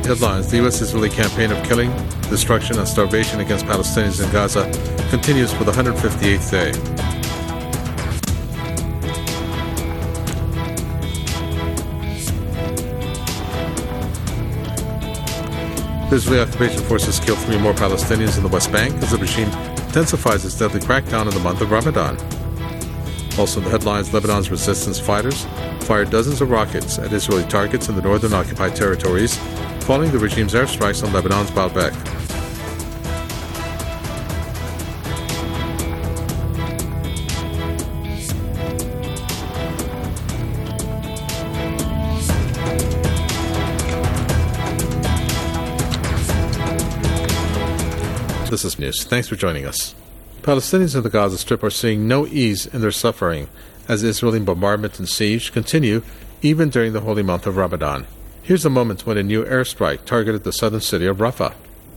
headlines, the U.S.-Israeli campaign of killing, destruction, and starvation against Palestinians in Gaza continues for the 158th day. The Israeli occupation forces killed 3 more Palestinians in the West Bank as the regime intensifies its deadly crackdown in the month of Ramadan. Also in the headlines, Lebanon's resistance fighters fired dozens of rockets at Israeli targets in the northern occupied territories, following the regime's airstrikes on Lebanon's Baalbek. This is news. Thanks for joining us. Palestinians in the Gaza Strip are seeing no ease in their suffering as Israeli bombardment and siege continue even during the holy month of Ramadan. Here's a moment when a new airstrike targeted the southern city of Rafah.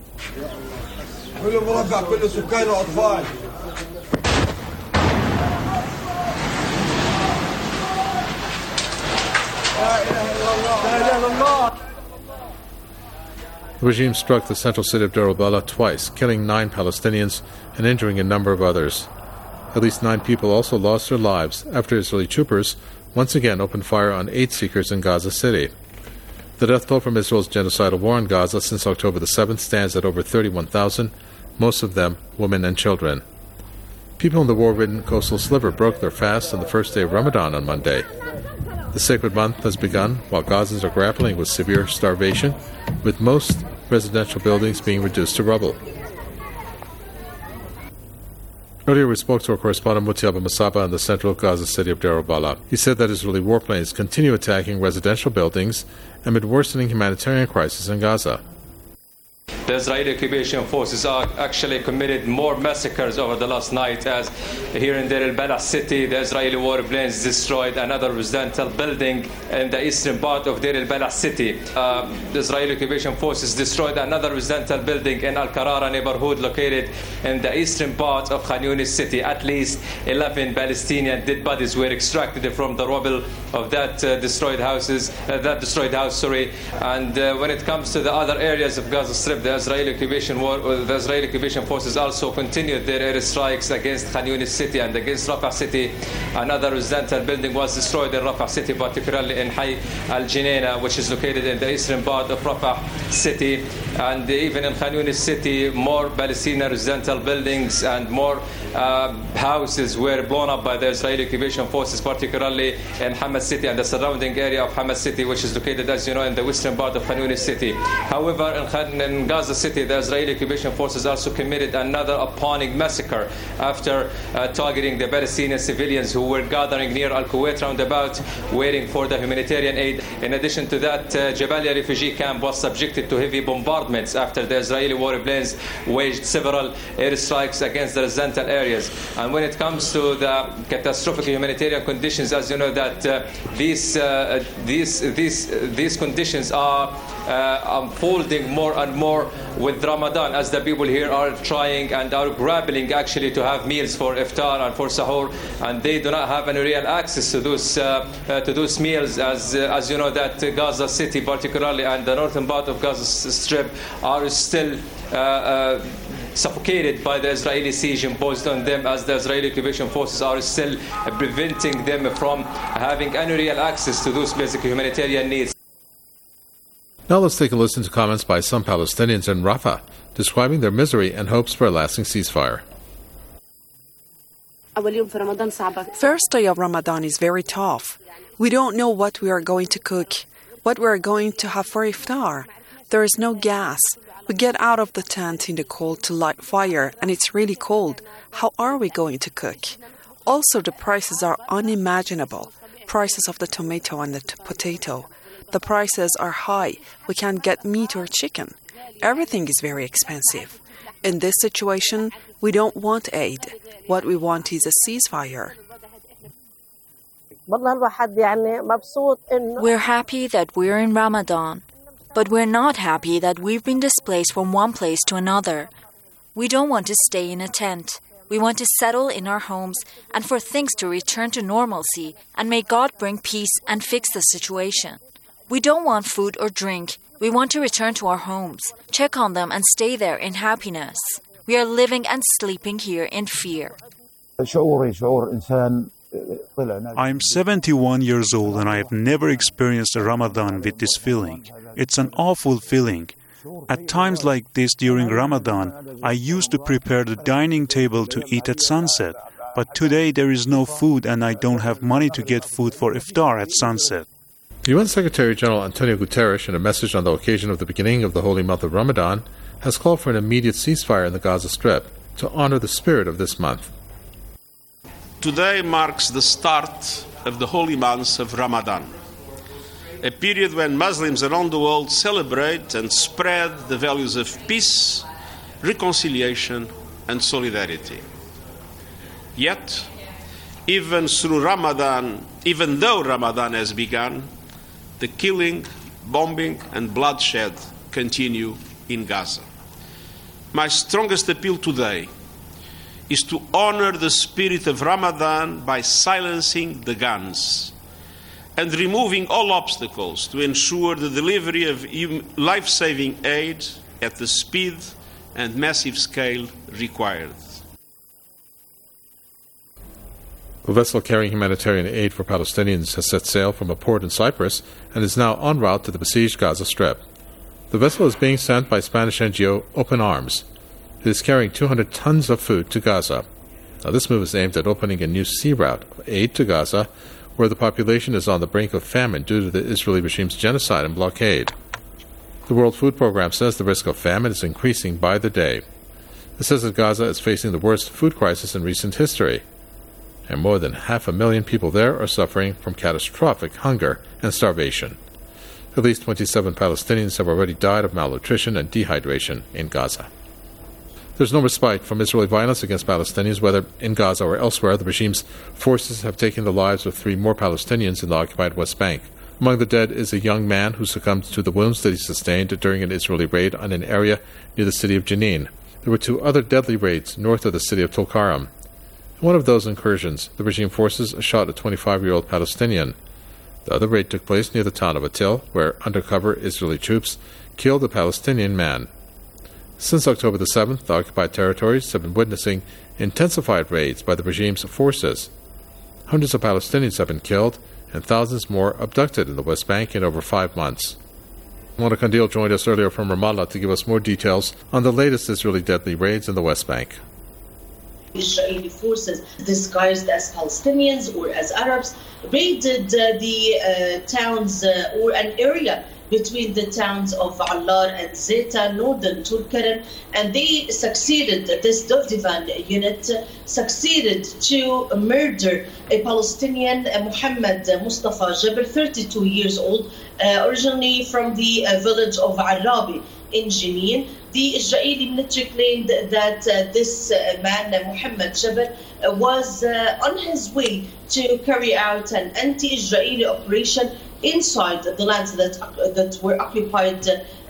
The regime struck the central city of Deir el-Balah twice, killing 9 Palestinians and injuring a number of others. At least 9 people also lost their lives after Israeli troopers once again opened fire on 8 seekers in Gaza City. The death toll from Israel's genocidal war in Gaza since October the 7th stands at over 31,000, most of them women and children. People in the war-ridden coastal sliver broke their fast on the first day of Ramadan on Monday. The sacred month has begun while Gazans are grappling with severe starvation, with most residential buildings being reduced to rubble. Earlier we spoke to our correspondent Mutiaba Masaba in the central Gaza city of Deir el-Balah. He said that Israeli warplanes continue attacking residential buildings amid worsening humanitarian crisis in Gaza. The Israeli occupation forces actually committed more massacres over the last night, as here in Deir el-Balah city, the Israeli warplanes destroyed another residential building in the eastern part of Deir el-Balah city. The Israeli occupation forces destroyed another residential building in Al-Karara neighborhood located in the eastern part of Khan Yunis city. At least 11 Palestinian dead bodies were extracted from the rubble of that destroyed house. And when it comes to the other areas of Gaza Strip, the Israeli occupation forces also continued their airstrikes against Khan Yunis city and against Rafah city. Another residential building was destroyed in Rafah city, particularly in Hay al-Jineina, which is located in the eastern part of Rafah city. And even in Khan Yunis city, more Palestinian residential buildings and more houses were blown up by the Israeli occupation forces, particularly in Hamas city and the surrounding area of Hamas city, which is located, as you know, in the western part of Khan Yunis city. However, in Gaza city, the Israeli occupation forces also committed another appalling massacre after targeting the Palestinian civilians who were gathering near Al-Kuwait roundabout waiting for the humanitarian aid. In addition to that, Jabalia refugee camp was subjected to heavy bombardments after the Israeli warplanes waged several airstrikes against the residential areas. And when it comes to the catastrophic humanitarian conditions, as you know, that these conditions are unfolding more and more with Ramadan, as the people here are trying and are grappling actually to have meals for iftar and for sahur, and they do not have any real access to those meals, as you know, that Gaza city particularly and the northern part of Gaza Strip are still suffocated by the Israeli siege imposed on them, as the Israeli occupation forces are still preventing them from having any real access to those basic humanitarian needs. Now let's take a listen to comments by some Palestinians in Rafah, describing their misery and hopes for a lasting ceasefire. First day of Ramadan is very tough. We don't know what we are going to cook, what we are going to have for iftar. There is no gas. We get out of the tent in the cold to light fire, and it's really cold. How are we going to cook? Also, the prices are unimaginable. Prices of the tomato and the potato. The prices are high. We can't get meat or chicken. Everything is very expensive. In this situation, we don't want aid. What we want is a ceasefire. We're happy that we're in Ramadan, but we're not happy that we've been displaced from one place to another. We don't want to stay in a tent. We want to settle in our homes and for things to return to normalcy, and may God bring peace and fix the situation. We don't want food or drink. We want to return to our homes, check on them and stay there in happiness. We are living and sleeping here in fear. I'm 71 years old and I have never experienced a Ramadan with this feeling. It's an awful feeling. At times like this during Ramadan, I used to prepare the dining table to eat at sunset. But today there is no food and I don't have money to get food for iftar at sunset. UN Secretary General Antonio Guterres, in a message on the occasion of the beginning of the holy month of Ramadan, has called for an immediate ceasefire in the Gaza Strip to honor the spirit of this month. Today marks the start of the holy month of Ramadan, a period when Muslims around the world celebrate and spread the values of peace, reconciliation, and solidarity. Yet, even though Ramadan has begun, the killing, bombing, and bloodshed continue in Gaza. My strongest appeal today is to honor the spirit of Ramadan by silencing the guns and removing all obstacles to ensure the delivery of life-saving aid at the speed and massive scale required. A vessel carrying humanitarian aid for Palestinians has set sail from a port in Cyprus and is now en route to the besieged Gaza Strip. The vessel is being sent by Spanish NGO Open Arms. It is carrying 200 tons of food to Gaza. Now, this move is aimed at opening a new sea route of aid to Gaza, where the population is on the brink of famine due to the Israeli regime's genocide and blockade. The World Food Programme says the risk of famine is increasing by the day. It says that Gaza is facing the worst food crisis in recent history, and more than 500,000 people there are suffering from catastrophic hunger and starvation. At least 27 Palestinians have already died of malnutrition and dehydration in Gaza. There's no respite from Israeli violence against Palestinians, whether in Gaza or elsewhere. The regime's forces have taken the lives of 3 more Palestinians in the occupied West Bank. Among the dead is a young man who succumbed to the wounds that he sustained during an Israeli raid on an area near the city of Jenin. There were 2 other deadly raids north of the city of Tulkarm. In one of those incursions, the regime forces shot a 25-year-old Palestinian. The other raid took place near the town of Atil, where undercover Israeli troops killed a Palestinian man. Since October the 7th, the occupied territories have been witnessing intensified raids by the regime's forces. Hundreds of Palestinians have been killed and thousands more abducted in the West Bank in over 5 months. Mona Kandil joined us earlier from Ramallah to give us more details on the latest Israeli deadly raids in the West Bank. Israeli forces disguised as Palestinians or as Arabs raided the towns or an area between the towns of Allar and Zeta, northern Tulkarm, and they succeeded, this Dovdivan unit succeeded to murder a Palestinian, Muhammad Mustafa Jabir, 32 years old, originally from the village of Arabi in Jenin. The Israeli military claimed that this man, Muhammad Jabir, was on his way to carry out an anti-Israeli operation inside the lands that were occupied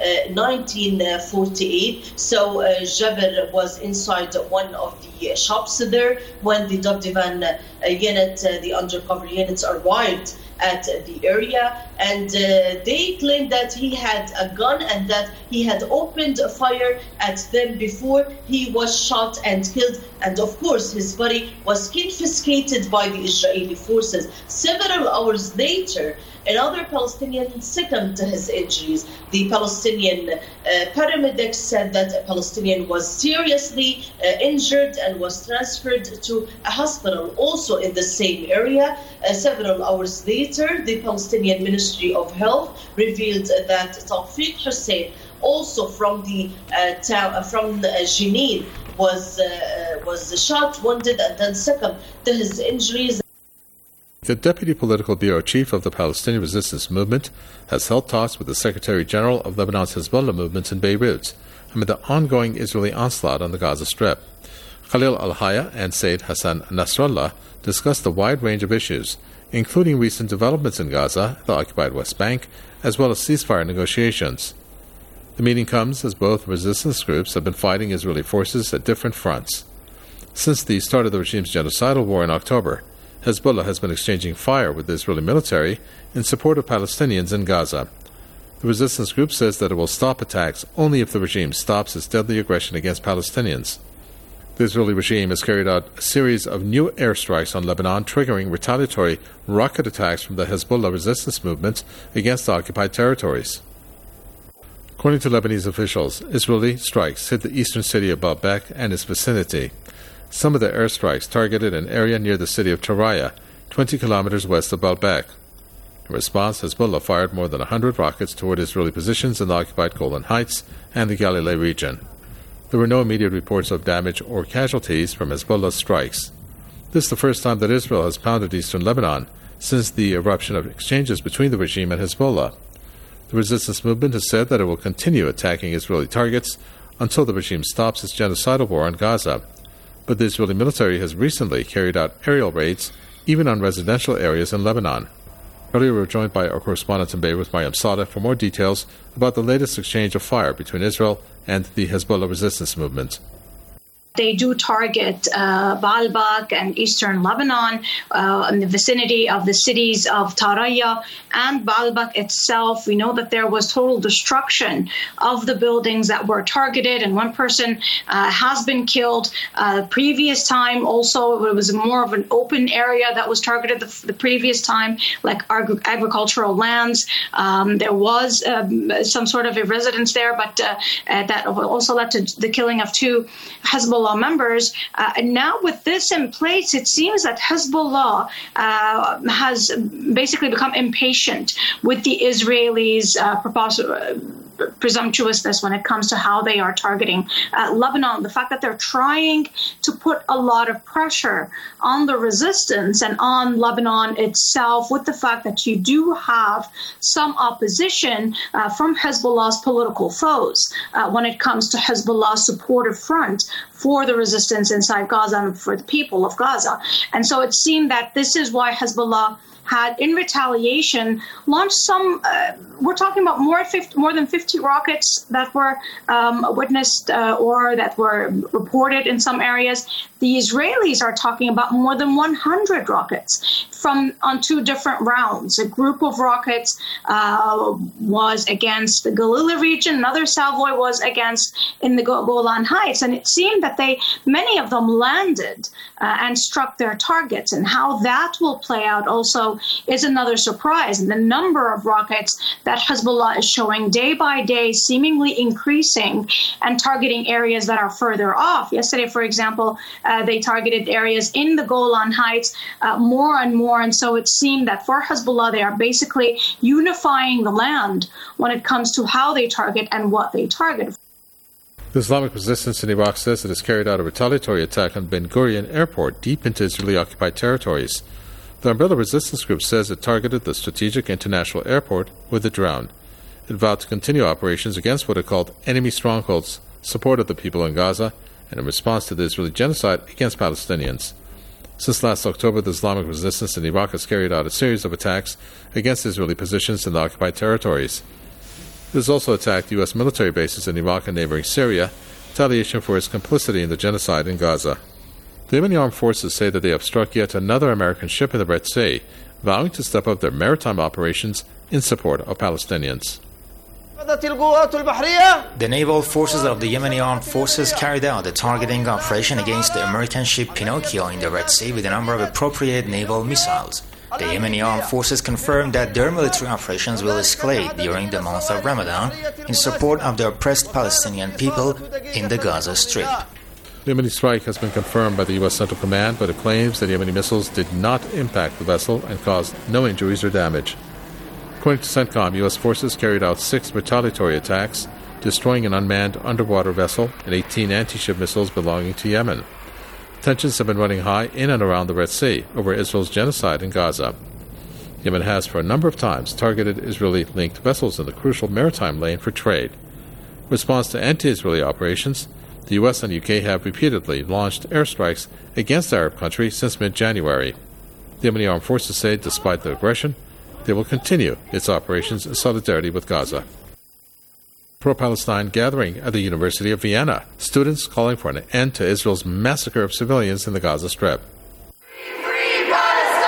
1948. So Jabir was inside one of the shops there when the Dovdivan unit, the undercover units, arrived at the area, and they claimed that he had a gun and that he had opened fire at them before he was shot and killed. And of course, his body was confiscated by the Israeli forces. Several hours later, another Palestinian succumbed to his injuries. The Palestinian paramedics said that a Palestinian was seriously injured and was transferred to a hospital also in the same area. Several hours later, the Palestinian Ministry of Health revealed that Tawfiq Hussein, also from the town, from Jenin, was shot, wounded, and then succumbed to his injuries. The Deputy Political Bureau Chief of the Palestinian Resistance Movement has held talks with the Secretary General of Lebanon's Hezbollah movement in Beirut amid the ongoing Israeli onslaught on the Gaza Strip. Khalil al-Haya and Sayyid Hassan Nasrallah discussed a wide range of issues, including recent developments in Gaza, the occupied West Bank, as well as ceasefire negotiations. The meeting comes as both resistance groups have been fighting Israeli forces at different fronts. Since the start of the regime's genocidal war in October, Hezbollah has been exchanging fire with the Israeli military in support of Palestinians in Gaza. The resistance group says that it will stop attacks only if the regime stops its deadly aggression against Palestinians. The Israeli regime has carried out a series of new airstrikes on Lebanon, triggering retaliatory rocket attacks from the Hezbollah resistance movement against the occupied territories. According to Lebanese officials, Israeli strikes hit the eastern city of Baalbek and its vicinity. Some of the airstrikes targeted an area near the city of Taraya, 20 kilometers west of Baalbek. In response, Hezbollah fired more than 100 rockets toward Israeli positions in the occupied Golan Heights and the Galilee region. There were no immediate reports of damage or casualties from Hezbollah's strikes. This is the first time that Israel has pounded eastern Lebanon since the eruption of exchanges between the regime and Hezbollah. The resistance movement has said that it will continue attacking Israeli targets until the regime stops its genocidal war on Gaza. But the Israeli military has recently carried out aerial raids even on residential areas in Lebanon. Earlier we were joined by our correspondent in Beirut, Mariam Sadeh, for more details about the latest exchange of fire between Israel and the Hezbollah resistance movement. They do target Baalbek and eastern Lebanon in the vicinity of the cities of Taraya and Baalbek itself. We know that there was total destruction of the buildings that were targeted, and one person has been killed. Previous time also, it was more of an open area that was targeted the previous time, like agricultural lands. There was some sort of a residence there, but that also led to the killing of two Hezbollah members. And now with this in place, it seems that Hezbollah has basically become impatient with the Israelis' presumptuousness when it comes to how they are targeting Lebanon. The fact that they're trying to put a lot of pressure on the resistance and on Lebanon itself, with the fact that you do have some opposition from Hezbollah's political foes when it comes to Hezbollah's supportive front for the resistance inside Gaza and for the people of Gaza. And so it seemed that this is why Hezbollah had, in retaliation, launched some, we're talking about more than 50 rockets that were witnessed or that were reported in some areas. The Israelis are talking about more than 100 rockets on two different rounds. A group of rockets was against the Galilee region. Another salvo was against in the Golan Heights. And it seemed that many of them landed and struck their targets. And how that will play out also is another surprise. And the number of rockets that Hezbollah is showing day by day, seemingly increasing and targeting areas that are further off. Yesterday, for example, they targeted areas in the Golan Heights more and more. And so it seemed that for Hezbollah, they are basically unifying the land when it comes to how they target and what they target. The Islamic resistance in Iraq says it has carried out a retaliatory attack on Ben Gurion Airport deep into Israeli-occupied territories. The Umbrella Resistance Group says it targeted the strategic international airport with a drone. It vowed to continue operations against what it called enemy strongholds, supported the people in Gaza, and in response to the Israeli genocide against Palestinians. Since last October, the Islamic resistance in Iraq has carried out a series of attacks against Israeli positions in the occupied territories. It has also attacked U.S. military bases in Iraq and neighboring Syria, retaliation for its complicity in the genocide in Gaza. The Yemeni armed forces say that they have struck yet another American ship in the Red Sea, vowing to step up their maritime operations in support of Palestinians. The naval forces of the Yemeni armed forces carried out a targeting operation against the American ship Pinocchio in the Red Sea with a number of appropriate naval missiles. The Yemeni armed forces confirmed that their military operations will escalate during the month of Ramadan in support of the oppressed Palestinian people in the Gaza Strip. The Yemeni strike has been confirmed by the U.S. Central Command, but it claims that Yemeni missiles did not impact the vessel and caused no injuries or damage. According to CENTCOM, U.S. forces carried out 6 retaliatory attacks, destroying an unmanned underwater vessel and 18 anti-ship missiles belonging to Yemen. Tensions have been running high in and around the Red Sea over Israel's genocide in Gaza. Yemen has for a number of times targeted Israeli-linked vessels in the crucial maritime lane for trade. In response to anti-Israeli operations, the U.S. and UK have repeatedly launched airstrikes against the Arab country since mid-January. The Yemeni armed forces say, despite the aggression, they will continue its operations in solidarity with Gaza. Pro-Palestine gathering at the University of Vienna. Students calling for an end to Israel's massacre of civilians in the Gaza Strip. Free Palestine!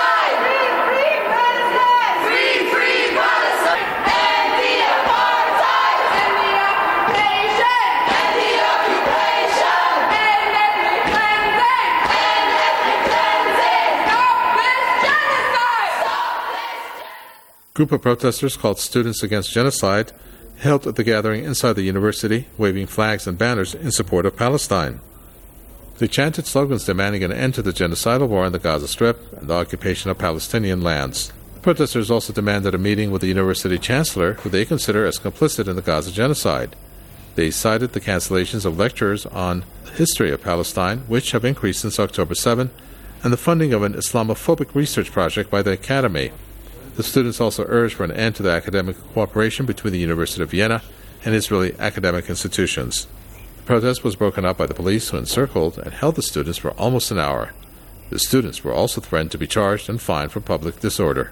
group of protesters called Students Against Genocide held the gathering inside the university, waving flags and banners in support of Palestine. They chanted slogans demanding an end to the genocidal war in the Gaza Strip and the occupation of Palestinian lands. The protesters also demanded a meeting with the university chancellor, who they consider as complicit in the Gaza genocide. They cited the cancellations of lectures on the history of Palestine, which have increased since October 7, and the funding of an Islamophobic research project by the Academy. The students also urged for an end to the academic cooperation between the University of Vienna and Israeli academic institutions. The protest was broken up by the police, who encircled and held the students for almost an hour. The students were also threatened to be charged and fined for public disorder.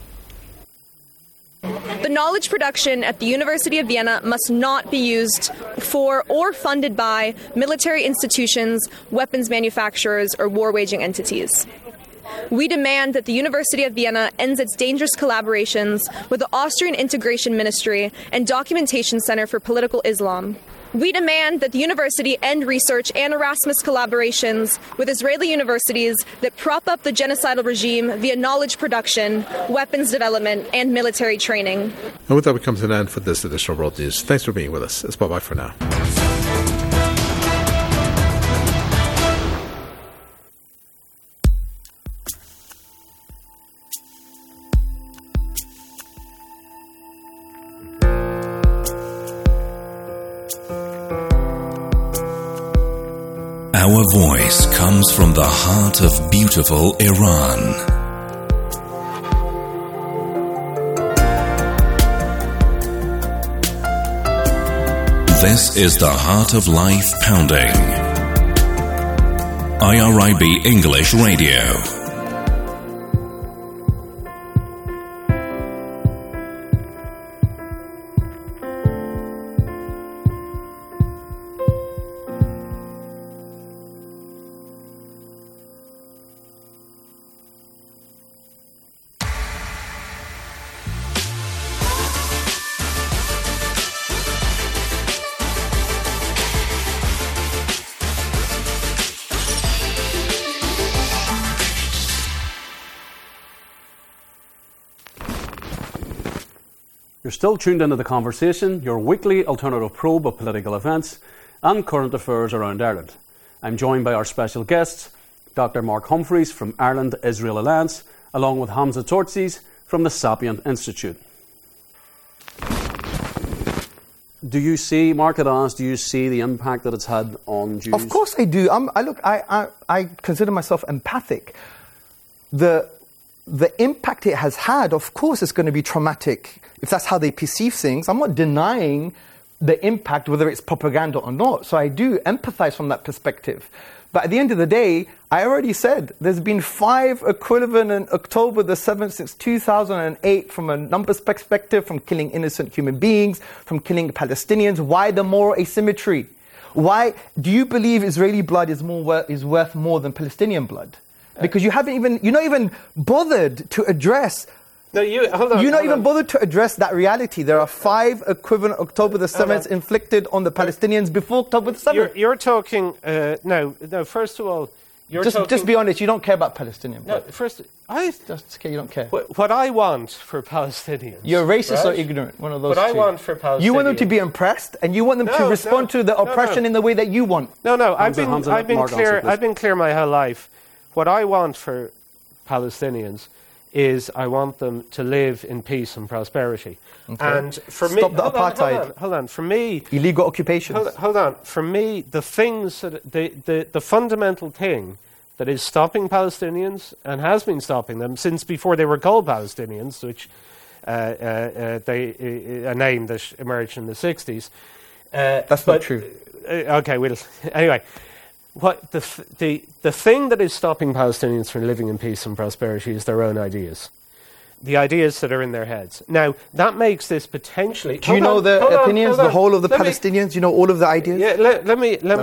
The knowledge production at the University of Vienna must not be used for or funded by military institutions, weapons manufacturers, or war-waging entities. We demand that the University of Vienna ends its dangerous collaborations with the Austrian Integration Ministry and Documentation Center for Political Islam. We demand that the university end research and Erasmus collaborations with Israeli universities that prop up the genocidal regime via knowledge production, weapons development, and military training. And with that, we come to an end for this edition of World News. Thanks for being with us. It's bye-bye for now. Our voice comes from the heart of beautiful Iran. This is the Heart of Life Pounding. IRIB English Radio. You're still tuned into The Conversation, your weekly alternative probe of political events and current affairs around Ireland. I'm joined by our special guests, Dr. Mark Humphreys from Ireland-Israel Alliance, along with Hamza Tortsis from the Sapient Institute. Do you see, Mark had asked, do you see the impact that it's had on Jews? Of course I do. I consider myself empathic. The impact it has had, of course, is going to be traumatic. If that's how they perceive things, I'm not denying the impact, whether it's propaganda or not. So I do empathize from that perspective. But at the end of the day, I already said there's been 5 equivalent in October the 7th since 2008 from a numbers perspective, from killing innocent human beings, from killing Palestinians. Why the moral asymmetry? Why do you believe Israeli blood is worth more than Palestinian blood? Because you're not even bothered to address. No, hold on. You're not even bothered to address that reality. There are 5 equivalent October the 7th inflicted on the Palestinians before October the 7th. You're talking, no, first of all, just be honest, you don't care about Palestinians. No, first, That's okay, you don't care. What I want for Palestinians... You're racist right? or ignorant, one of those What I two. want for Palestinians... You want them to be impressed, and you want them to respond to the oppression in the way that you want. No, I've been clear my whole life. What I want for Palestinians is I want them to live in peace and prosperity. Okay. And for me... Stop the apartheid. Hold on. For me... Illegal occupations. Hold on. For me, the things that... The fundamental thing that is stopping Palestinians, and has been stopping them since before they were called Palestinians, which a name that emerged in the 60s. That's not true. Okay, anyway... What the thing that is stopping Palestinians from living in peace and prosperity is their own ideas, the ideas that are in their heads. Now that makes this potentially. Do you know the opinions, the whole of the Palestinians? You know all of the ideas. Yeah, let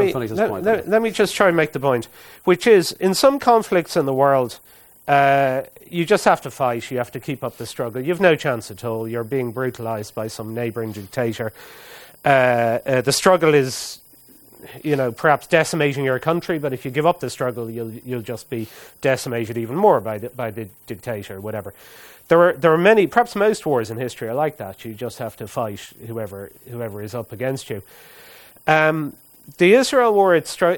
me just try and make the point, which is in some conflicts in the world, you just have to fight. You have to keep up the struggle. You've no chance at all. You're being brutalized by some neighbouring dictator. The struggle is perhaps decimating your country, but if you give up the struggle, you'll just be decimated even more by the dictator or whatever. There are many, perhaps most wars in history are like that. You just have to fight whoever is up against you. The Israel war,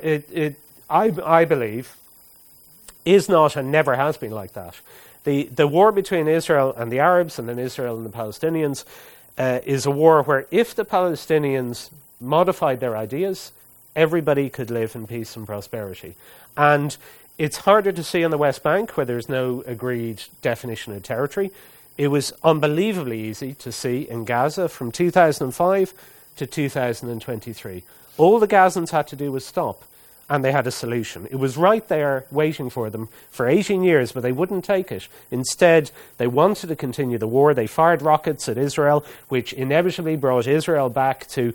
I believe, is not and never has been like that. The war between Israel and the Arabs and then Israel and the Palestinians is a war where if the Palestinians modified their ideas, everybody could live in peace and prosperity. And it's harder to see on the West Bank where there's no agreed definition of territory. It was unbelievably easy to see in Gaza from 2005 to 2023. All the Gazans had to do was stop, and they had a solution. It was right there waiting for them for 18 years, but they wouldn't take it. Instead, they wanted to continue the war. They fired rockets at Israel, which inevitably brought Israel back to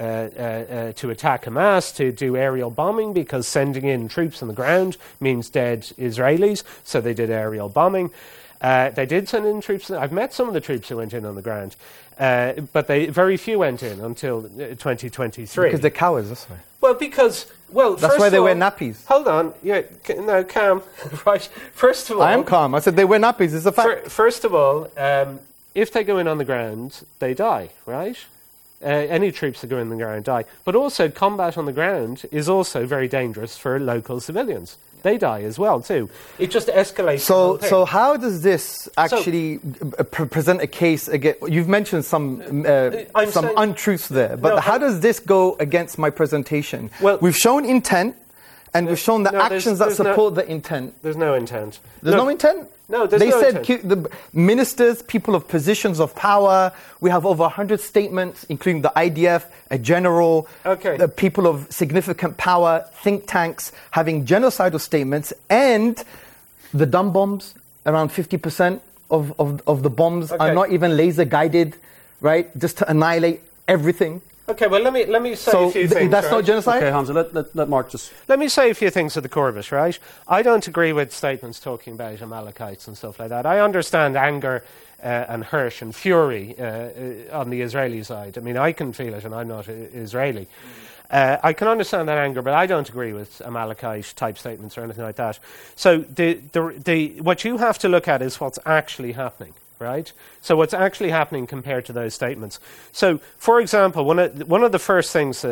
attack Hamas, to do aerial bombing, because sending in troops on the ground means dead Israelis, so they did aerial bombing. They did send in troops. I've met some of the troops who went in on the ground, but very few went in until 2023. Because they're cowards, that's why. Well, that's why they wear nappies. Hold on, no, calm. Right. First of all, I am calm. I said they wear nappies. It's a fact. First of all, if they go in on the ground, they die. Right. Any troops that go in the ground die. But also, combat on the ground is also very dangerous for local civilians. They die as well, too. It just escalates. So how does this actually present a case against... You've mentioned some untruths there, but how does this go against my presentation? Well, we've shown intent, and we've shown the actions that support the intent. There's no intent. There's no intent? No, there's they no said intent. The ministers, people of positions of power. We have over 100 statements, including the IDF, a general, the people of significant power, think tanks having genocidal statements, and the dumb bombs. Around 50% of the bombs are not even laser guided, right? Just to annihilate everything. Okay, well, let me say a few things. That's not genocide? Okay, Hamza, let Mark just... Let me say a few things to the Corbett, right? I don't agree with statements talking about Amalekites and stuff like that. I understand anger and hurt and fury on the Israeli side. I mean, I can feel it, and I'm not Israeli. I can understand that anger, but I don't agree with Amalekite-type statements or anything like that. So what you have to look at is what's actually happening. Right? So what's actually happening compared to those statements? So, for example, one of the first things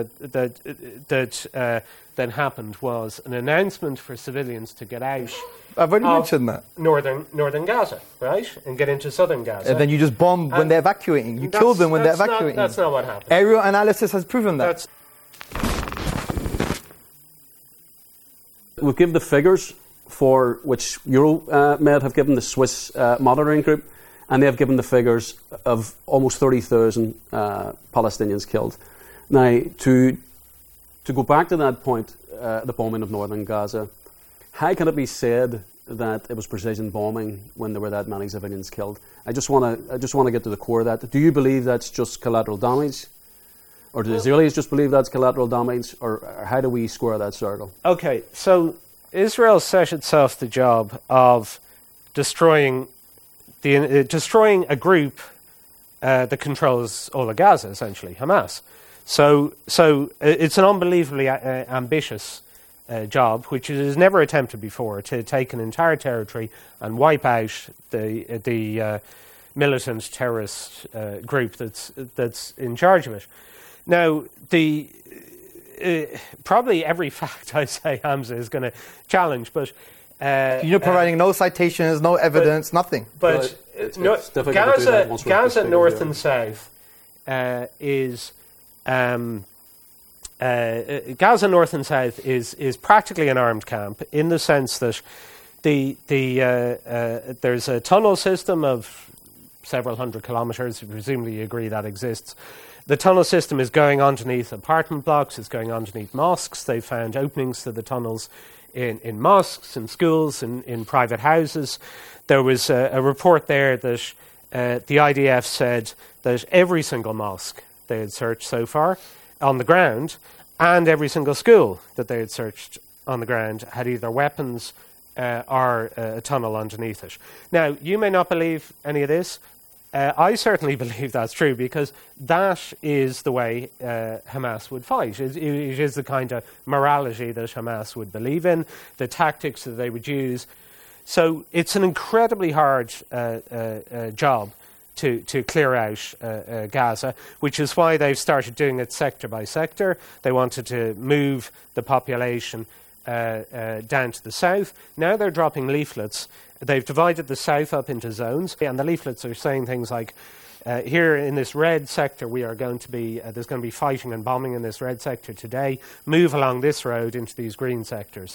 that happened was an announcement for civilians to get out. I've already mentioned that. Northern Gaza, right? And get into southern Gaza. And then you just bomb when they're evacuating. You kill them when they're evacuating. That's not what happened. Aerial analysis has proven that. We'll give the figures for which Euromed have given the Swiss monitoring group. And they have given the figures of almost 30,000 Palestinians killed. Now, to go back to that point, the bombing of northern Gaza, how can it be said that it was precision bombing when there were that many civilians killed? I just want to get to the core of that. Do you believe that's just collateral damage, or do the Israelis just believe that's collateral damage, or how do we square that circle? Okay, so Israel set itself the job of destroying a group that controls all of Gaza, essentially, Hamas. So it's an unbelievably ambitious job, which it has never attempted before, to take an entire territory and wipe out the militant terrorist group that's in charge of it. Now, probably every fact I say, Hamza, is going to challenge, but... You're providing no citations, no evidence, nothing. But Gaza North and South is Gaza North and South is practically an armed camp, in the sense that there's a tunnel system of several hundred kilometres. Presumably, you agree that exists. The tunnel system is going underneath apartment blocks. It's going underneath mosques. They found openings to the tunnels in mosques, in schools, in private houses. There was a report there that the IDF said that every single mosque they had searched so far on the ground, and every single school that they had searched on the ground, had either weapons or a tunnel underneath it. Now, you may not believe any of this. I certainly believe that's true, because that is the way Hamas would fight. It is the kind of morality that Hamas would believe in, the tactics that they would use. So it's an incredibly hard job to clear out Gaza, which is why they've started doing it sector by sector. They wanted to move the population down to the south. Now they're dropping leaflets. They've divided the south up into zones, and the leaflets are saying things like, here in this red sector, we are going to be, there's going to be fighting and bombing in this red sector today. Move along this road into these green sectors.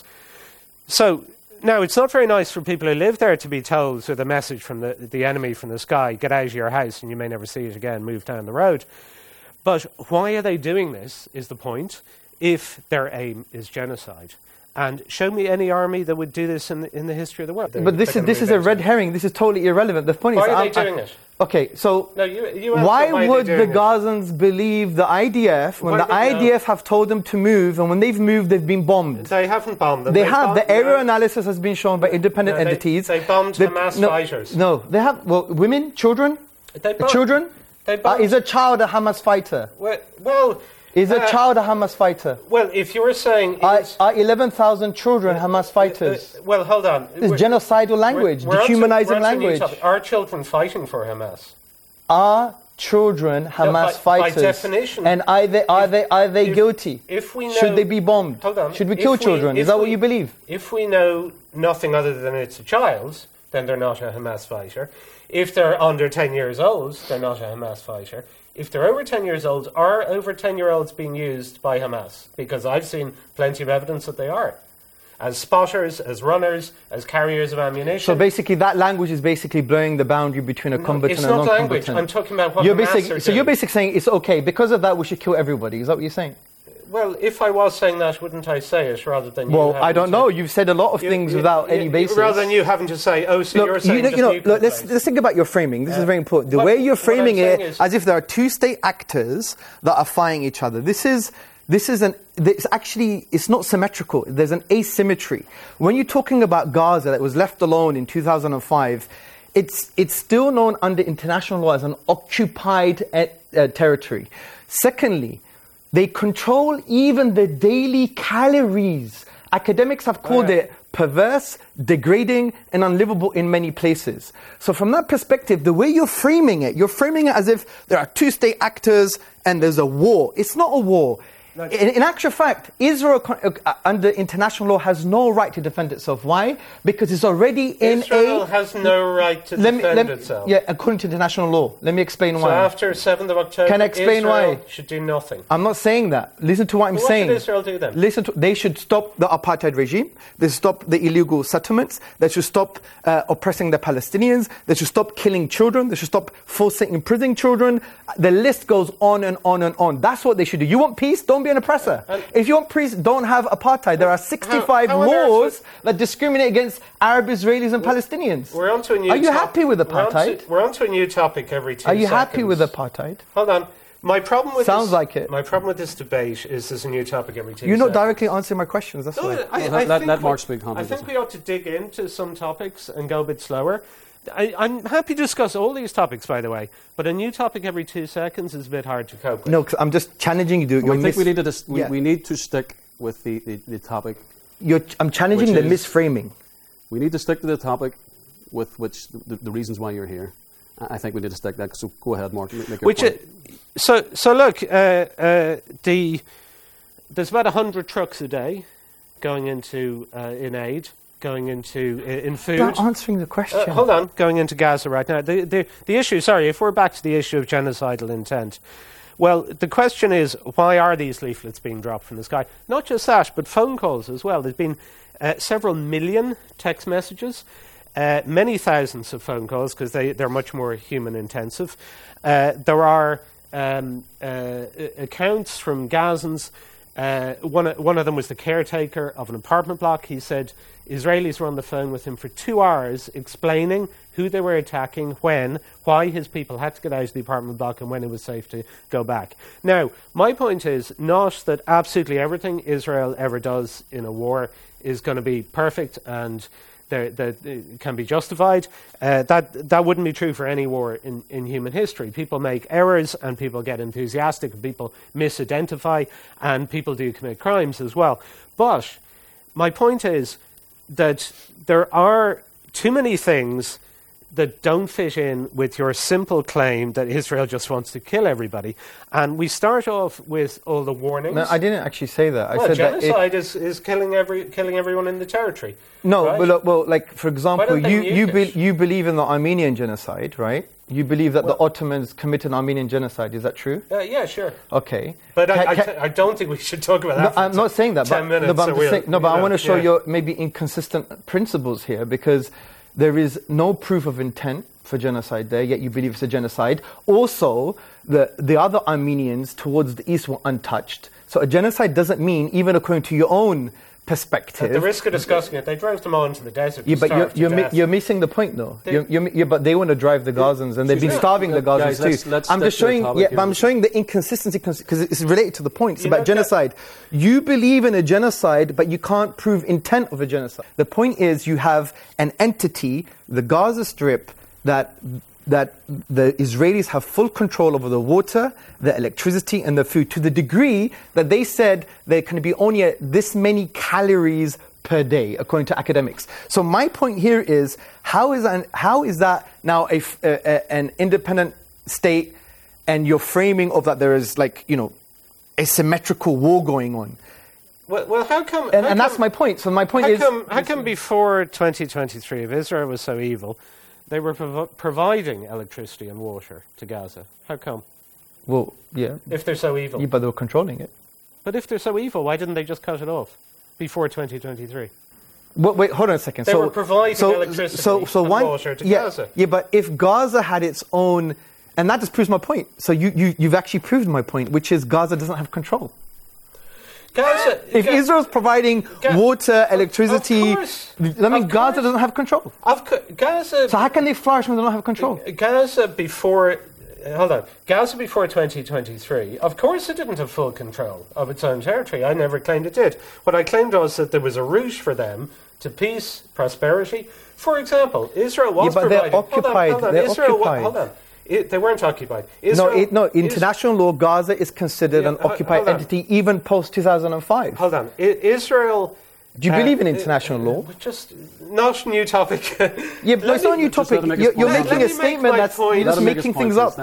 So now, it's not very nice for people who live there to be told with a message from the enemy from the sky, get out of your house and you may never see it again, move down the road. But why are they doing this, is the point, if their aim is genocide? And show me any army that would do this in the history of the world. But this is a red herring. This is totally irrelevant. The point is, why are they doing it? Okay, so no, you why would the Gazans believe the IDF when the IDF have told them to move, and when they've moved, they've been bombed? They haven't bombed them. They have. The aerial analysis has been shown by independent entities. They bombed Hamas fighters. No, they have. Well, women, children, children. Is a child a Hamas fighter? Well. Is a child a Hamas fighter? Well, if you were saying... Are 11,000 children Hamas fighters? Well, hold on. It's genocidal language, dehumanizing language. Are children fighting for Hamas? Are children Hamas fighters? By definition. And are they guilty? If we know, should they be bombed? Hold on. Should we kill children? Is that what you believe? If we know nothing other than it's a child, then they're not a Hamas fighter. If they're under 10 years old, they're not a Hamas fighter. If they're over 10 years old, are over 10-year-olds being used by Hamas? Because I've seen plenty of evidence that they are. As spotters, as runners, as carriers of ammunition. So basically that language is basically blurring the boundary between a combatant and a non-combatant. It's not language. I'm talking about what Hamas are doing. So you're basically saying it's okay, because of that we should kill everybody. Is that what you're saying? Well, if I was saying that, wouldn't I say it rather than you? Well, I don't know. You've said a lot of things without any basis. Rather than you having to say, oh, so you're saying let's think about your framing. This is very important. The way you're framing it as if there are two state actors that are fighting each other. It's not symmetrical. There's an asymmetry. When you're talking about Gaza that was left alone in 2005, it's still known under international law as an occupied territory. Secondly, they control even the daily calories. Academics have called it perverse, degrading, and unlivable in many places. So from that perspective, the way you're framing it as if there are two state actors and there's a war. It's not a war. In actual fact, Israel, under international law, has no right to defend itself. Why? Because it's already in Israel has no right to defend itself. Yeah, according to international law. Let me explain why. So after 7th of October, can I explain Israel why? Should do nothing. I'm not saying that. Listen to what I'm saying. What should Israel do then? They should stop the apartheid regime. They should stop the illegal settlements. They should stop oppressing the Palestinians. They should stop killing children. They should stop forcing imprisoning children. The list goes on and on and on. That's what they should do. You want peace? Don't be an oppressor. If you want peace, don't have apartheid. There are 65 laws that discriminate against Arab Israelis and Palestinians. We're on to a new Are you happy with apartheid? We're on to a new topic every 2 seconds. Are you happy with apartheid? Hold on. My problem with Sounds like it. My problem with this debate is there's a new topic every 2 seconds. You're not directly answering my questions. That's why. Let Mark speak. I think we ought to dig into some topics and go a bit slower. I'm happy to discuss all these topics, by the way, but a new topic every 2 seconds is a bit hard to cope with. No, because I'm just challenging you. I think we need to stick with the topic. I'm challenging the misframing. We need to stick to the topic with which the reasons why you're here. I think we need to stick that. So go ahead, Mark. Make your point. So look, there's about 100 trucks a day going into in aid. Going into in food. You're not answering the question. Hold on, going into Gaza right now. The issue, if we're back to the issue of genocidal intent, well, the question is, why are these leaflets being dropped from the sky? Not just that, but phone calls as well. There's been several million text messages, many thousands of phone calls, because they're much more human intensive. There are accounts from Gazans. One of them was the caretaker of an apartment block. He said Israelis were on the phone with him for 2 hours explaining who they were attacking, when, why his people had to get out of the apartment block, and when it was safe to go back. Now, my point is not that absolutely everything Israel ever does in a war is going to be perfect and that can be justified. That wouldn't be true for any war in human history. People make errors, and people get enthusiastic, and people misidentify, and people do commit crimes as well. But my point is that there are too many things that don't fit in with your simple claim that Israel just wants to kill everybody. And we start off with all the warnings. No, I didn't actually say that. I said genocide is killing everyone in the territory. No, right? but well, like for example, you believe in the Armenian genocide, right? You believe that the Ottomans committed an Armenian genocide. Is that true? Yeah, sure. Okay. But I don't think we should talk about that. No, I'm not saying that. 10 minutes. But I want to show your maybe inconsistent principles here, because there is no proof of intent for genocide there, yet you believe it's a genocide. Also, the other Armenians towards the east were untouched. So a genocide doesn't mean, even according to your own perspective. At the risk of discussing it, they drove them all into the desert. Yeah, but you're missing the point, though. But they want to drive the Gazans, and they've been starving the Gazans too. I'm just showing. But I'm showing the inconsistency because it's related to the point. It's about genocide. You believe in a genocide, but you can't prove intent of a genocide. The point is, you have an entity, the Gaza Strip, that the Israelis have full control over the water, the electricity, and the food, to the degree that they said there can be only this many calories per day, according to academics. So my point here is, how is that now an independent state, and your framing of that there is a symmetrical war going on? Well, how come? And that's my point. So my point is, how come before 2023, if Israel was so evil, they were providing electricity and water to Gaza? How come? Well, yeah. If they're so evil. Yeah, but they were controlling it. But if they're so evil, why didn't they just cut it off before 2023? Well, wait, hold on a second. They were providing electricity and water to Gaza. Yeah, but if Gaza had its own... And that just proves my point. So you've actually proved my point, which is Gaza doesn't have control. If Israel's providing water, electricity, Gaza doesn't have control. So how can they flourish when they don't have control? Gaza before 2023, of course it didn't have full control of its own territory. I never claimed it did. What I claimed was that there was a route for them to peace, prosperity. For example, Israel was providing... They're occupied. Hold on. They weren't occupied. International law, Gaza is considered an occupied entity even post-2005. Hold on. Israel... Do you believe in international law? Just not new topic. Yeah, but it's not a new topic. You're making a statement that's... You're just making things up.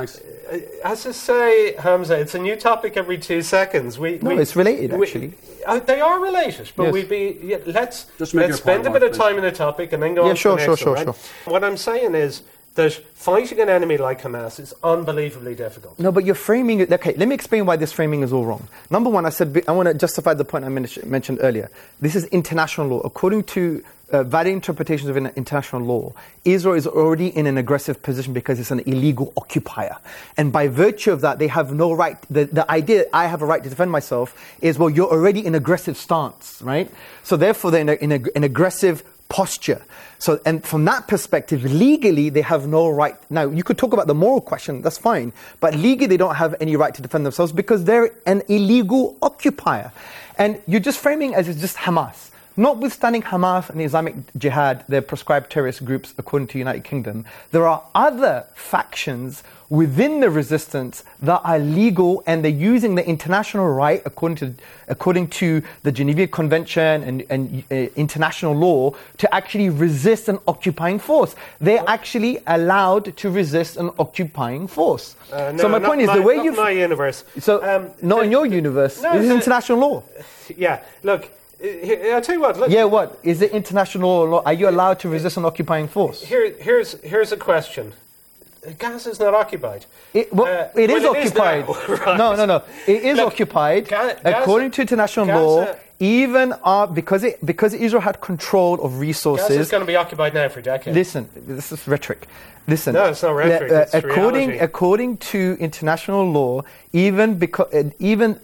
As I say, Hamza, it's a new topic every 2 seconds. It's related, actually. They are related, but let's spend a bit of time in the topic and then go on to the next one. Sure. What I'm saying is that fighting an enemy like Hamas is unbelievably difficult. No, but you're framing it... Okay, let me explain why this framing is all wrong. Number one, I said I want to justify the point I mentioned earlier. This is international law. According to valid interpretations of international law, Israel is already in an aggressive position because it's an illegal occupier. And by virtue of that, they have no right... The idea I have a right to defend myself is, well, you're already in aggressive stance, right? So therefore, they're in an aggressive posture. So, and from that perspective, legally, they have no right. Now, you could talk about the moral question, that's fine. But legally, they don't have any right to defend themselves because they're an illegal occupier. And you're just framing as it's just Hamas. Notwithstanding Hamas and Islamic Jihad, they're proscribed terrorist groups according to the United Kingdom, there are other factions within the resistance that are legal, and they're using the international right according to the Geneva Convention and international law to actually resist an occupying force. They're actually allowed to resist an occupying force. So my point is the way you... Not my universe. So not in your universe. This is international law. Yeah, look... I'll tell you what. Look, what? Is it international law? Are you allowed to resist an occupying force? Here's a question. Gaza is not occupied. It is occupied. Right. No. It is occupied. According to international law, even because Israel had control of resources. Gaza is going to be occupied now for decades. Listen, this is rhetoric. Listen. No, it's not rhetoric. It's reality. According to international law, even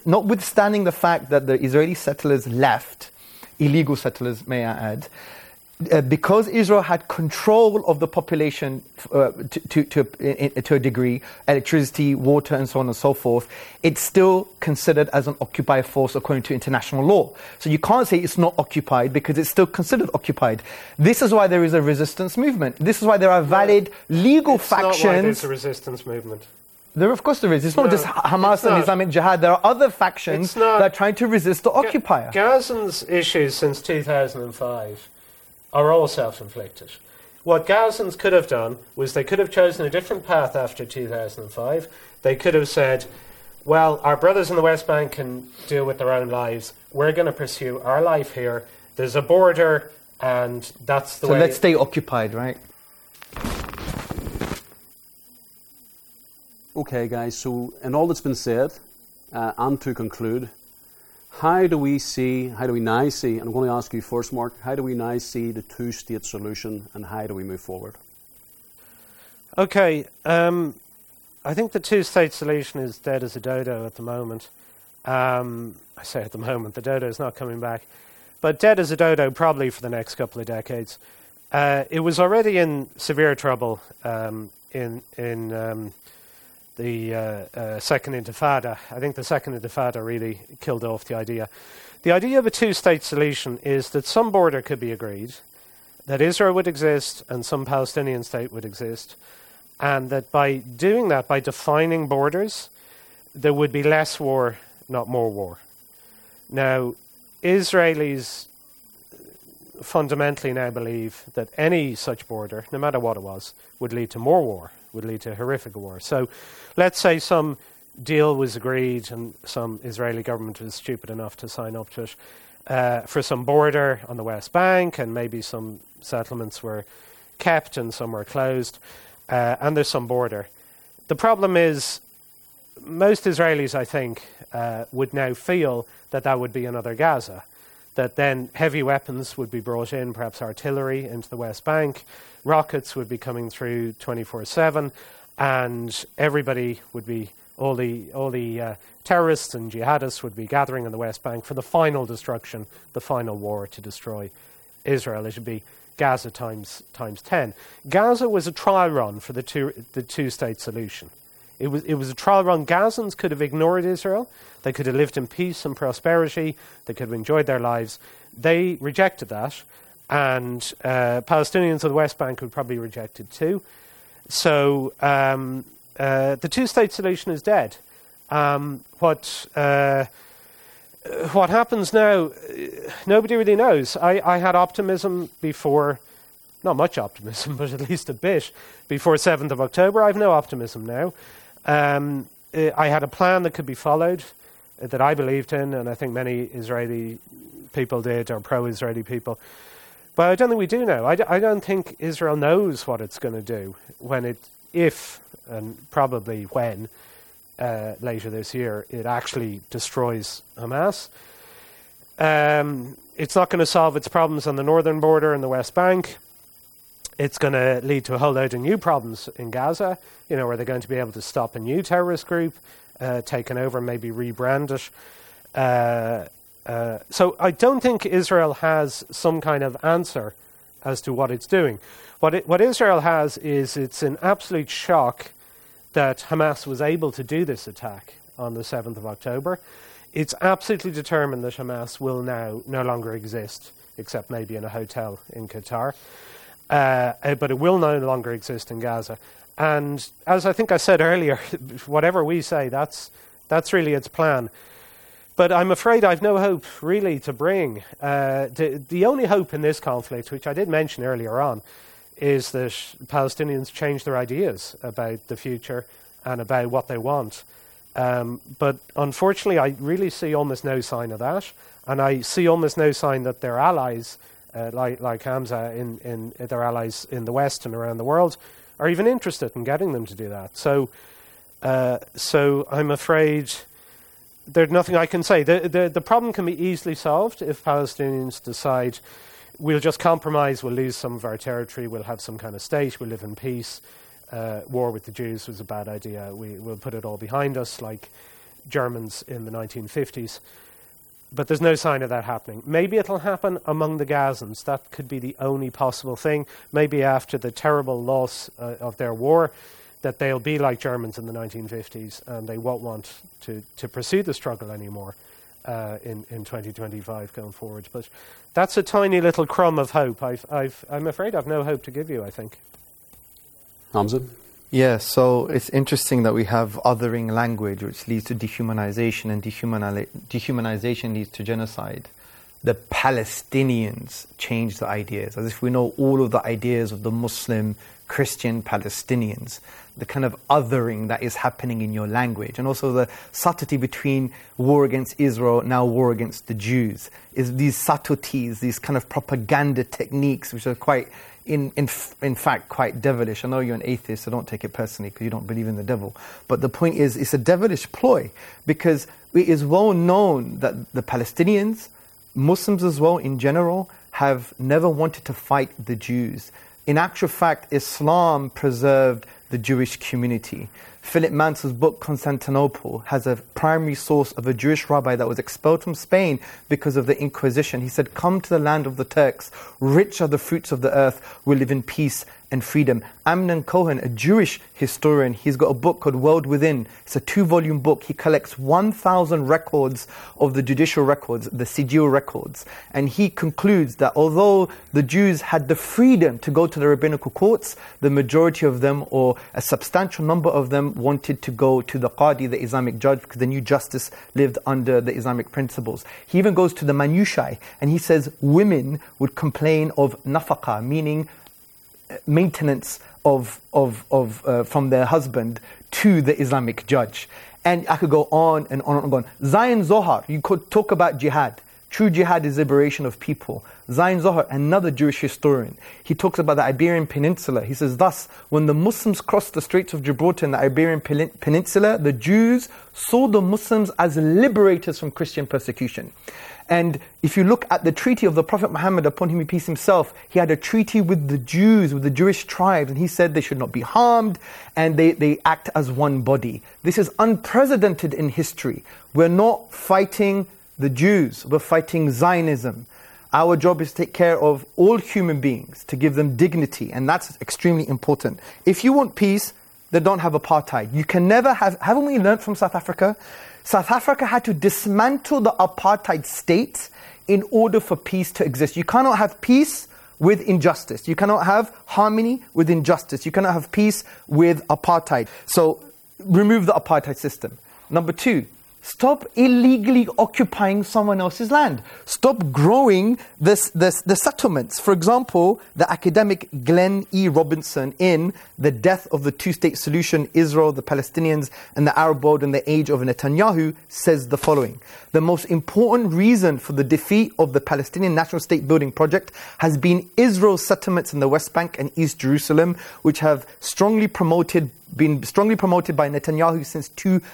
notwithstanding the fact that the Israeli settlers left, illegal settlers, may I add, because Israel had control of the population to a degree, electricity, water, and so on and so forth, it's still considered as an occupied force according to international law. So you can't say it's not occupied because it's still considered occupied. This is why there is a resistance movement. This is why there are valid legal factions. It's not why there's a resistance movement. Of course there is. It's not just Hamas and Islamic Jihad. There are other factions that are trying to resist the occupier. Gazans' issues since 2005 are all self-inflicted. What Gazans could have done was they could have chosen a different path after 2005. They could have said, well, our brothers in the West Bank can deal with their own lives. We're going to pursue our life here. There's a border, and that's the way... So let's stay occupied, right? Okay, guys, so in all that's been said, and to conclude, how do we now see, and I'm going to ask you first, Mark, how do we now see the two-state solution, and how do we move forward? Okay, I think the two-state solution is dead as a dodo at the moment. I say at the moment, the dodo is not coming back, but dead as a dodo probably for the next couple of decades. It was already in severe trouble in the Second Intifada. I think the Second Intifada really killed off the idea. The idea of a two-state solution is that some border could be agreed, that Israel would exist and some Palestinian state would exist, and that by doing that, by defining borders, there would be less war, not more war. Now, Israelis fundamentally now believe that any such border, no matter what it was, would lead to more war, would lead to horrific war. So let's say some deal was agreed and some Israeli government was stupid enough to sign up to it for some border on the West Bank, and maybe some settlements were kept and some were closed, and there's some border. The problem is most Israelis, I think, would now feel that that would be another Gaza, that then heavy weapons would be brought in, perhaps artillery, into the West Bank, rockets would be coming through 24/7, and everybody would be, all the terrorists and jihadists would be gathering in the West Bank for the final destruction, the final war to destroy Israel. It should be Gaza times 10. Gaza was a trial run for the two-state solution. It was a trial run. Gazans could have ignored Israel. They could have lived in peace and prosperity. They could have enjoyed their lives. They rejected that, and Palestinians of the West Bank would probably reject it too. So the two-state solution is dead. What happens now, nobody really knows. I had optimism before, not much optimism, but at least a bit, before 7th of October. I have no optimism now. I had a plan that could be followed, that I believed in, and I think many Israeli people did, or pro-Israeli people. But I don't think we do know. I don't think Israel knows what it's going to do if, and probably when, later this year, it actually destroys Hamas. It's not going to solve its problems on the northern border and the West Bank. It's going to lead to a whole load of new problems in Gaza. Are they going to be able to stop a new terrorist group, taken over, maybe rebrand it? So I don't think Israel has some kind of answer as to what it's doing. What Israel has is it's in absolute shock that Hamas was able to do this attack on the 7th of October. It's absolutely determined that Hamas will now no longer exist, except maybe in a hotel in Qatar. But it will no longer exist in Gaza. And as I think I said earlier, whatever we say, that's really its plan. But I'm afraid I've no hope really to bring. The only hope in this conflict, which I did mention earlier on, is that Palestinians change their ideas about the future and about what they want. But unfortunately, I really see almost no sign of that. And I see almost no sign that their allies, like Hamza, in their allies in the West and around the world, are even interested in getting them to do that. So I'm afraid there's nothing I can say. The problem can be easily solved if Palestinians decide we'll just compromise, we'll lose some of our territory, we'll have some kind of state, we'll live in peace. War with the Jews was a bad idea. We'll put it all behind us, like Germans in the 1950s. But there's no sign of that happening. Maybe it'll happen among the Gazans. That could be the only possible thing. Maybe after the terrible loss of their war, that they'll be like Germans in the 1950s and they won't want to pursue the struggle anymore in 2025 going forward. But that's a tiny little crumb of hope. I'm afraid I've no hope to give you, I think. Hamza? Yeah, so it's interesting that we have othering language, which leads to dehumanization, and dehumanization leads to genocide. The Palestinians change the ideas, as if we know all of the ideas of the Muslim, Christian Palestinians. The kind of othering that is happening in your language, and also the subtlety between war against Israel, now war against the Jews, is these subtleties, these kind of propaganda techniques, which are quite, in fact, quite devilish. I know you're an atheist, so don't take it personally because you don't believe in the devil. But the point is, it's a devilish ploy, because it is well known that the Palestinians, Muslims as well in general, have never wanted to fight the Jews. In actual fact, Islam preserved the Jewish community. Philip Mansell's book, Constantinople, has a primary source of a Jewish rabbi that was expelled from Spain because of the Inquisition. He said, "Come to the land of the Turks, rich are the fruits of the earth, we'll live in peace and freedom." Amnon Cohen, a Jewish historian, he's got a book called World Within. It's a 2-volume book. He collects 1,000 records of the judicial records, the Sijil records. And he concludes that although the Jews had the freedom to go to the rabbinical courts, the majority of them, or a substantial number of them, wanted to go to the Qadi, the Islamic judge, because they knew justice lived under the Islamic principles. He even goes to the minutiae, and he says women would complain of nafaqah, meaning maintenance from their husband to the Islamic judge. And I could go on and on and on. Zion Zohar, you could talk about jihad. True jihad is liberation of people. Zion Zohar, another Jewish historian, he talks about the Iberian Peninsula. He says, thus, when the Muslims crossed the Straits of Gibraltar in the Iberian Peninsula, the Jews saw the Muslims as liberators from Christian persecution. And if you look at the treaty of the Prophet Muhammad, upon him be peace himself, he had a treaty with the Jews, with the Jewish tribes, and he said they should not be harmed, and they act as one body. This is unprecedented in history. We're not fighting the Jews, we're fighting Zionism. Our job is to take care of all human beings, to give them dignity, and that's extremely important. If you want peace, then don't have apartheid. You can never have, haven't we learned from South Africa? South Africa had to dismantle the apartheid state in order for peace to exist. You cannot have peace with injustice. You cannot have harmony with injustice. You cannot have peace with apartheid. So remove the apartheid system. Number 2, stop illegally occupying someone else's land. Stop growing the settlements. For example, the academic Glenn E. Robinson in The Death of the Two-State Solution, Israel, the Palestinians, and the Arab World in the Age of Netanyahu says the following. The most important reason for the defeat of the Palestinian national state building project has been Israel's settlements in the West Bank and East Jerusalem, which have been strongly promoted by Netanyahu since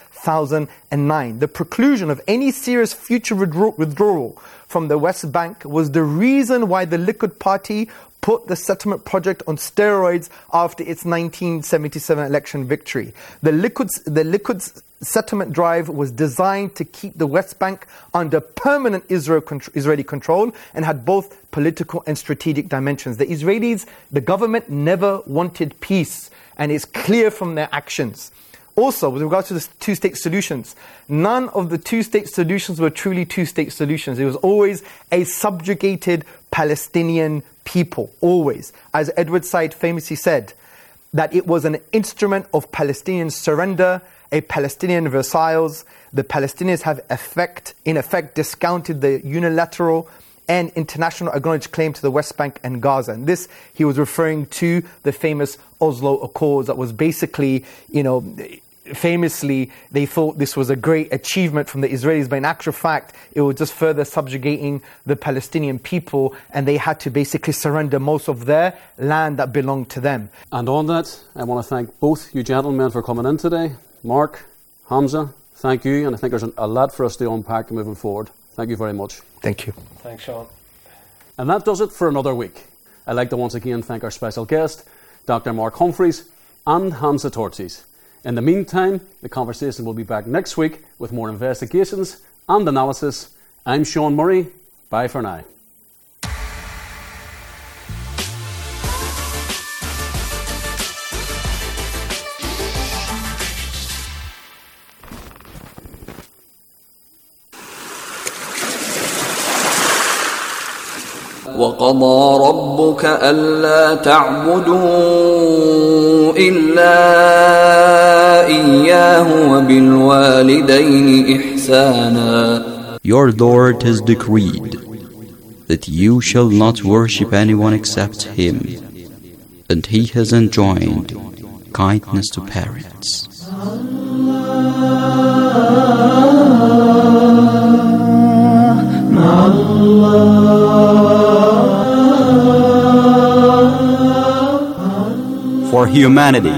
2009. The preclusion of any serious future withdrawal from the West Bank was the reason why the Likud party put the settlement project on steroids after its 1977 election victory. The Likud's settlement drive was designed to keep the West Bank under permanent Israeli control and had both political and strategic dimensions. The Israelis, the government, never wanted peace, and it's clear from their actions. Also, with regards to the two-state solutions, none of the two-state solutions were truly two-state solutions. It was always a subjugated Palestinian people, always. As Edward Said famously said, that it was an instrument of Palestinian surrender, a Palestinian Versailles. The Palestinians have in effect discounted the unilateral and international acknowledged claim to the West Bank and Gaza. And this, he was referring to the famous Oslo Accords that was basically, famously, they thought this was a great achievement from the Israelis, but in actual fact, it was just further subjugating the Palestinian people, and they had to basically surrender most of their land that belonged to them. And on that, I want to thank both you gentlemen for coming in today. Mark, Hamza, thank you, and I think there's a lot for us to unpack moving forward. Thank you very much. Thank you. Thanks, Sean. And that does it for another week. I'd like to once again thank our special guest, Dr. Mark Humphreys and Hamza Tortzis. In the meantime, the conversation will be back next week with more investigations and analysis I'm Sean Murray. Bye for now. وقضى ربك ألا تعبدوا إلا إياه وبالوالدين إحسانا. Your Lord has decreed that you shall not worship anyone except Him, and He has enjoined kindness to parents. For humanity.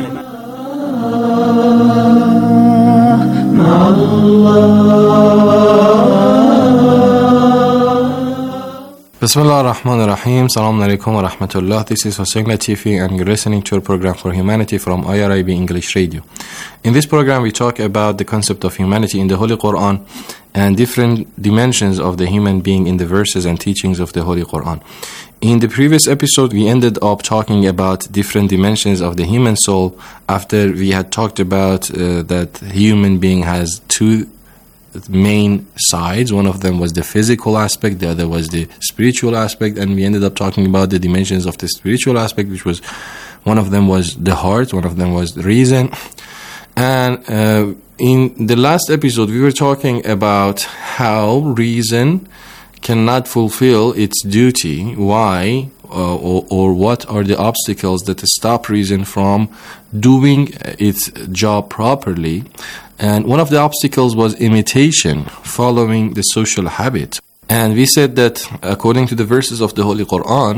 Bismillah ar-Rahman ar-Rahim. Assalamu alaikum wa rahmatullah. This is Hossein Latifi and you're listening to a program for humanity from IRIB English Radio. In this program we talk about the concept of humanity in the Holy Quran and different dimensions of the human being in the verses and teachings of the Holy Quran. In the previous episode we ended up talking about different dimensions of the human soul after we had talked about that human being has two main sides. One of them was the physical aspect, the other was the spiritual aspect, and we ended up talking about the dimensions of the spiritual aspect, which was one of them was the heart, one of them was the reason. And in the last episode we were talking about how reason cannot fulfill its duty. Why or what are the obstacles that stop reason from doing its job properly? And one of the obstacles was imitation, following the social habit. And we said that according to the verses of the Holy Quran,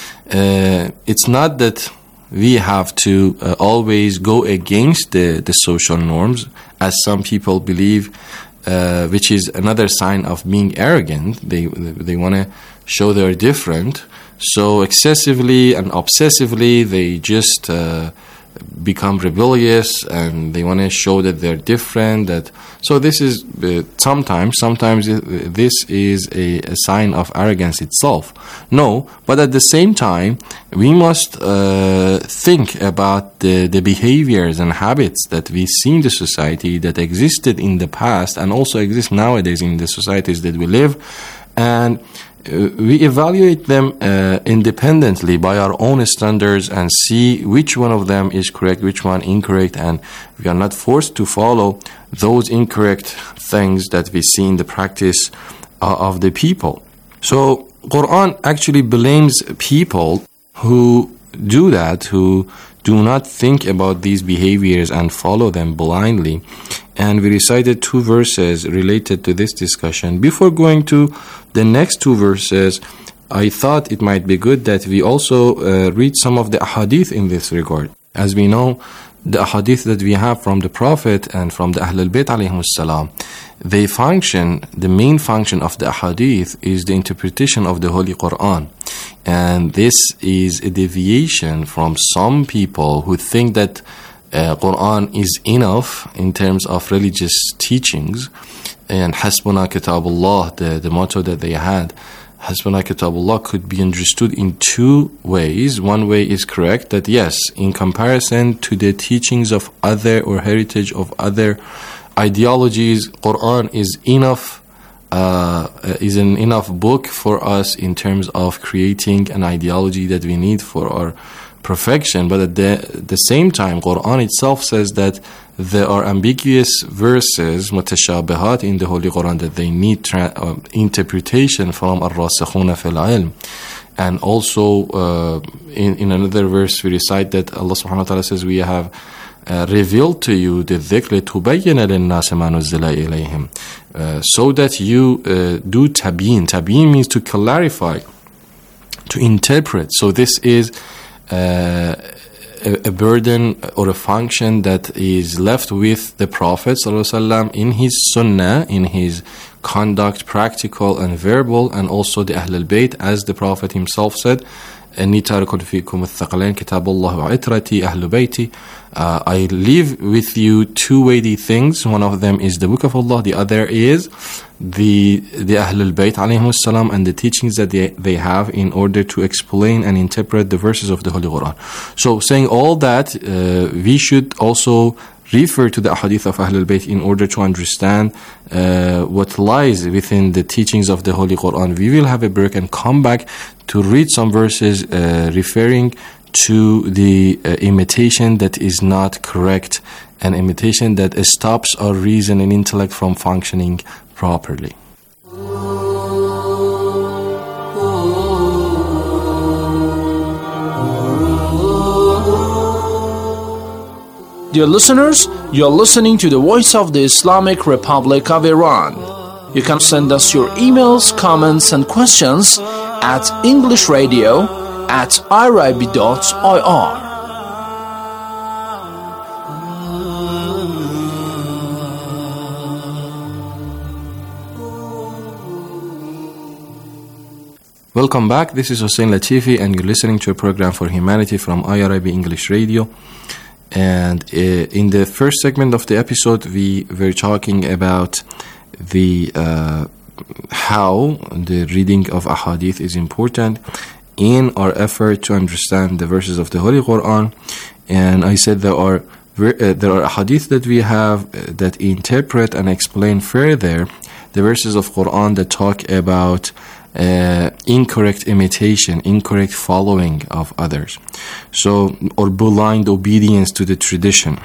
it's not that we have to always go against the social norms, as some people believe, which is another sign of being arrogant. They want to show they're different. So excessively and obsessively, they just become rebellious and they want to show that they're different. So this is sometimes this is a sign of arrogance itself. No, but at the same time we must think about the behaviors and habits that we see in the society that existed in the past and also exist nowadays in the societies that we live, and we evaluate them independently by our own standards and see which one of them is correct, which one incorrect, and we are not forced to follow those incorrect things that we see in the practice of the people. So Quran actually blames people who do that, who do not think about these behaviors and follow them blindly. And we recited two verses related to this discussion. Before going to the next two verses, I thought it might be good that we also read some of the ahadith in this regard. As we know, the ahadith that we have from the Prophet and from the Ahlul Bayt alayhimus salam, the main function of the ahadith is the interpretation of the Holy Quran. And this is a deviation from some people who think that Quran is enough in terms of religious teachings, and Hasbuna Kitabullah, the motto that they had, Hasbuna Kitabullah could be understood in two ways. One way is correct, that yes, in comparison to the teachings of other or heritage of other ideologies, Quran is enough, is an enough book for us in terms of creating an ideology that we need for our perfection. But at the same time, Quran itself says that there are ambiguous verses, mutashabihat, in the Holy Quran that they need interpretation from ar-rasikhuna fil ilm. And also in another verse we recite that Allah subhanahu wa ta'ala says, we have revealed to you the dhikr tubayyana lin-nasi ma nuzzila ilayhim, so that you do tabyin. Tabyin means to clarify, to interpret. So this is a burden or a function that is left with the Prophet ﷺ in his sunnah, in his conduct, practical and verbal, and also the Ahlul Bayt, as the Prophet himself said, إني تارك فيكم الثقلين كتاب الله وعترتي أهل بيتي. I leave with you two weighty things. One of them is the Book of Allah. The other is the Ahlul Bayt alayhimus salam and the teachings that they have in order to explain and interpret the verses of the Holy Quran. So saying all that, we should also refer to the ahadith of Ahlul Bayt in order to understand what lies within the teachings of the Holy Quran. We will have a break and come back to read some verses referring to the imitation that is not correct, an imitation that stops our reason and intellect from functioning properly. Dear listeners, you are listening to the Voice of the Islamic Republic of Iran. You can send us your emails, comments, and questions at englishradio@irib.ir. Welcome back. This is Hussein Latifi, and you're listening to a program for humanity from IRIB English Radio. And in the first segment of the episode, we were talking about the how the reading of ahadith is important in our effort to understand the verses of the Holy Quran. And I said there are ahadith that we have that interpret and explain further the verses of Quran that talk about incorrect imitation, incorrect following of others, or blind obedience to the tradition.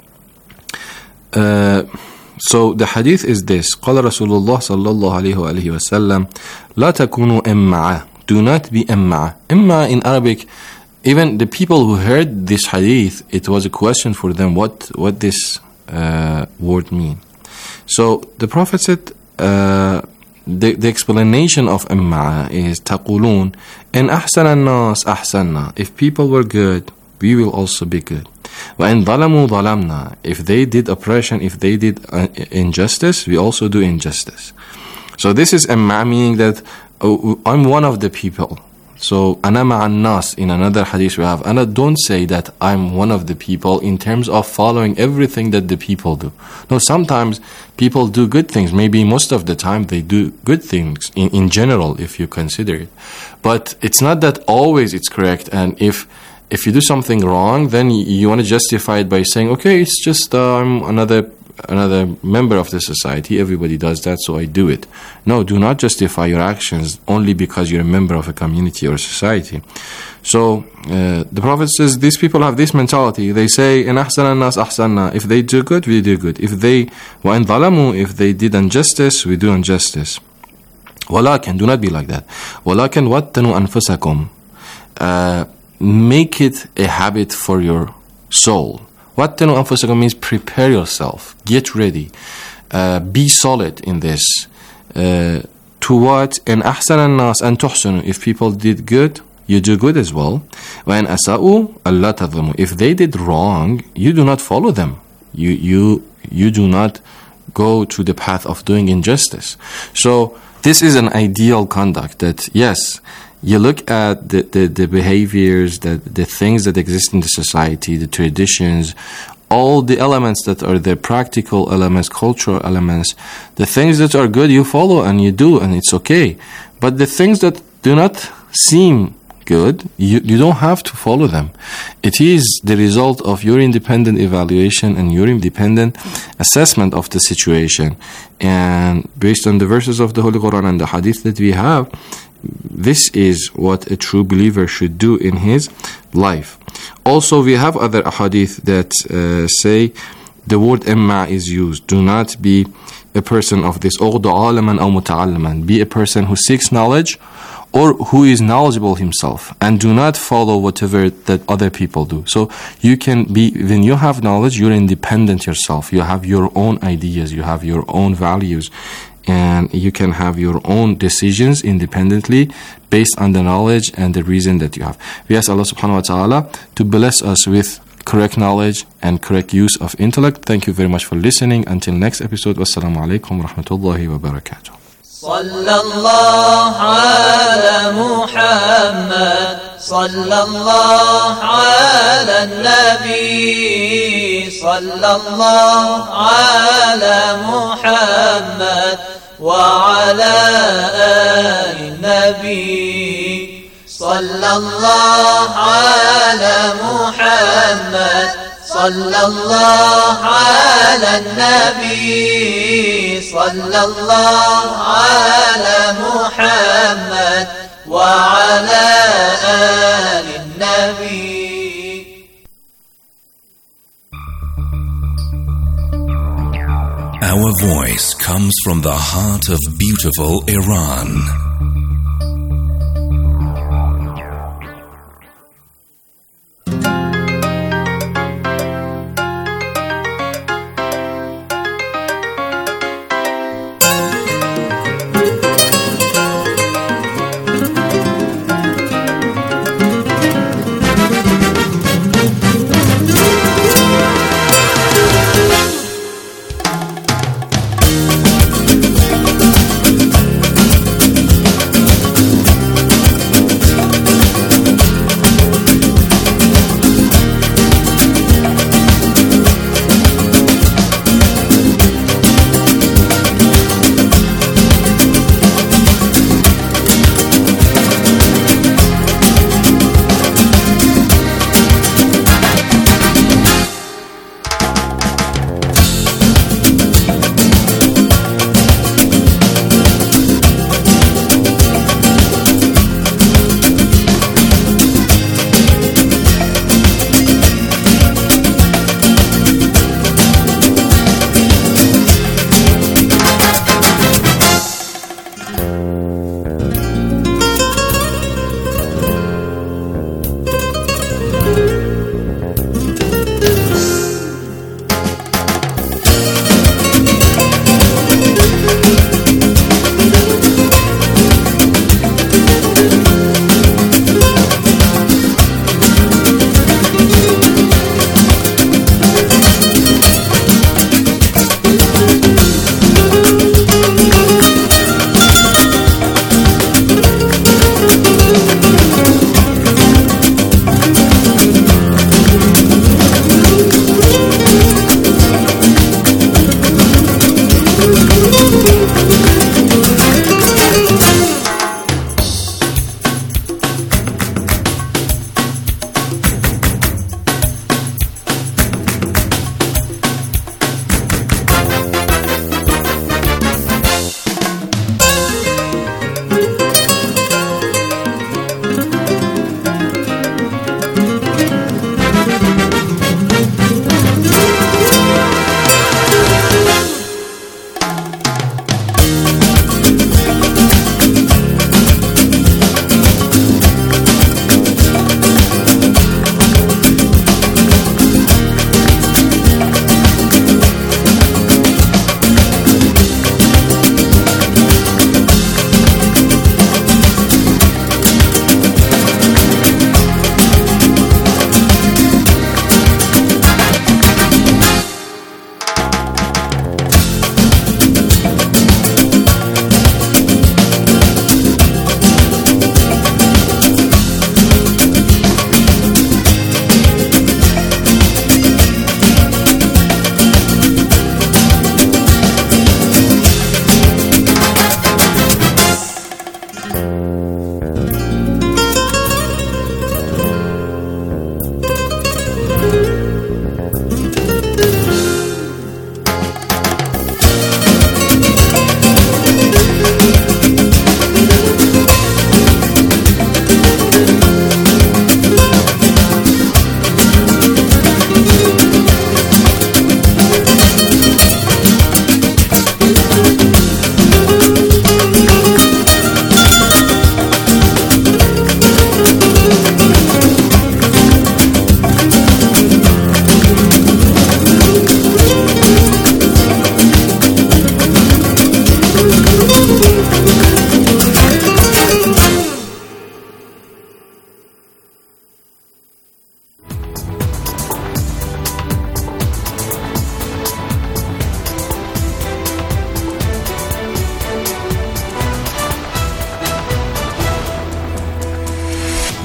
So the hadith is this: قال رسول الله صلى الله عليه وآله وسلم لا تكونوا إمعة. Do not be إمعة. إمعة in Arabic, even the people who heard this hadith, it was a question for them what this word mean. So the Prophet said, the explanation of إمعة is تقولون إن أحسن الناس أحسننا. If people were good, we will also be good. وَإِنْ ظَلَمُوا ظَلَمْنَا. If they did oppression, if they did injustice, we also do injustice. So this is إمعة, meaning that I'm one of the people. So أنا مع الناس, in another hadith we have, and I don't say that I'm one of the people in terms of following everything that the people do. No, sometimes people do good things. Maybe most of the time they do good things in general, if you consider it. But it's not that always it's correct. And if you do something wrong, then you want to justify it by saying, okay, it's just I'm another member of the society. Everybody does that, so I do it. No, do not justify your actions only because you're a member of a community or society. So the Prophet says these people have this mentality. They say, "In ahsana nas ahsanna." If they do good, we do good. If they وَإِنْ ظَلَمُوا, if they did injustice, we do injustice. وَلَكِنْ, do not be like that. وَلَكِنْ وَاتَّنُوا أَنفُسَكُمْ. Make it a habit for your soul. وَاتَّنُوا أَنفُسَكُمْ means prepare yourself, get ready, be solid in this. To what? إِنْ أَحْسَنَ النَّاسِ أَنْ تُحْسِنُوا. If people did good, you do good as well. وَإِنْ أَسَاءُوا أَلَّا تَظْلِمُوا. If they did wrong, you do not follow them. You do not go to the path of doing injustice. So this is an ideal conduct that, yes, you look at the behaviors, the things that exist in the society, the traditions, all the elements that are the practical elements, cultural elements, the things that are good you follow and you do, and it's okay. But the things that do not seem good, you don't have to follow them. It is the result of your independent evaluation and your independent assessment of the situation. And based on the verses of the Holy Quran and the hadith that we have, this is what a true believer should do in his life. Also, we have other ahadith that say the word imma is used. Do not be a person of this. Be a person who seeks knowledge or who is knowledgeable himself, and do not follow whatever that other people do. So you can be, when you have knowledge, you're independent yourself. You have your own ideas, you have your own values, and you can have your own decisions independently based on the knowledge and the reason that you have. We ask Allah subhanahu wa ta'ala to bless us with correct knowledge and correct use of intellect. Thank you very much for listening. Until next episode, wassalamu alaikum wa rahmatullahi wa barakatuh. صلى الله على محمد صلى الله على النبي صلى الله على محمد وعلى آل النبي صلى الله على محمد صلى الله على النبي صلى الله على محمد وعلى آل النبي. Our voice comes from the heart of beautiful Iran.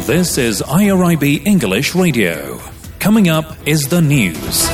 This is IRIB English Radio. Coming up is the news.